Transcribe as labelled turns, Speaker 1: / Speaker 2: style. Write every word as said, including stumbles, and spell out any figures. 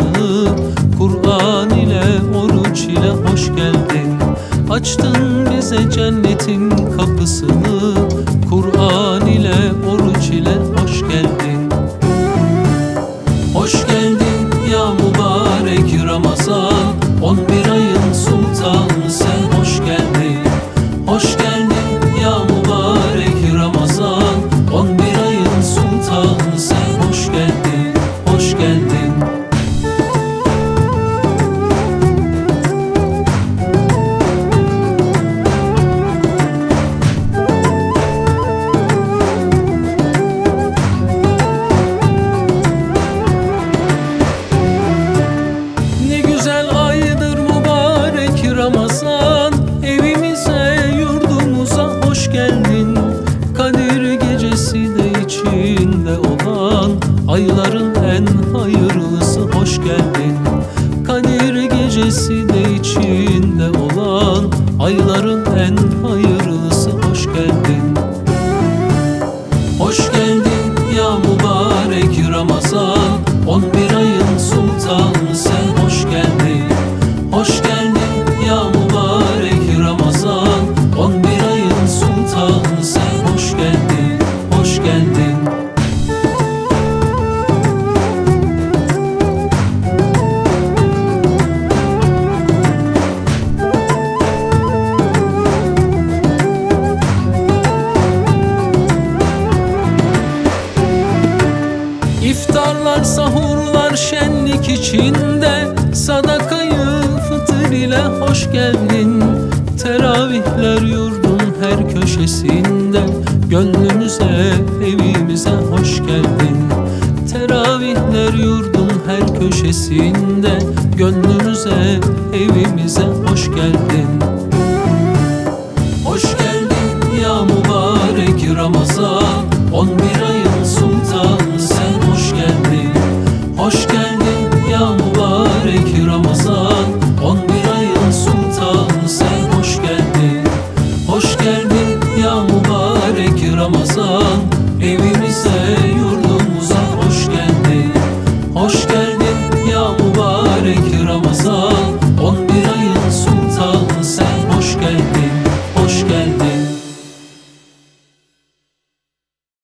Speaker 1: kapısını, Kur'an ile oruç ile hoş geldin. Açtın bize cennetin kapısını, Kur'an ile oruç ile hoş geldin. Hoş geldin ya mübarek Ramazan, on bir ayın sultanı sen hoş geldin. Hoş geldin ya mübarek Ramazan, on bir ayın sultanı sen hoş geldin, hoş geldin. Ramazan, evimize yurdumuza hoş geldin. Kadir gecesi de içinde olan ayların en hayırlısı hoş geldin. Kadir gecesi de içinde olan ayların en hayırlısı hoş geldin. Hoş geldin ya mübarek Ramazan, on bir ayın sultanı sen hoş geldin. Hoş geldin ya mübarek Ramazan, on bir ayın sultanı sen hoş geldin, hoş geldin. İftarlar, sahurlar şenlik içinde, sadakayı fıtır ile hoş geldin. Teravihler yurdun her köşesinde, gönlümüze, evimize hoş geldin. Teravihler yurdun her köşesinde, gönlümüze, evimize hoş geldin.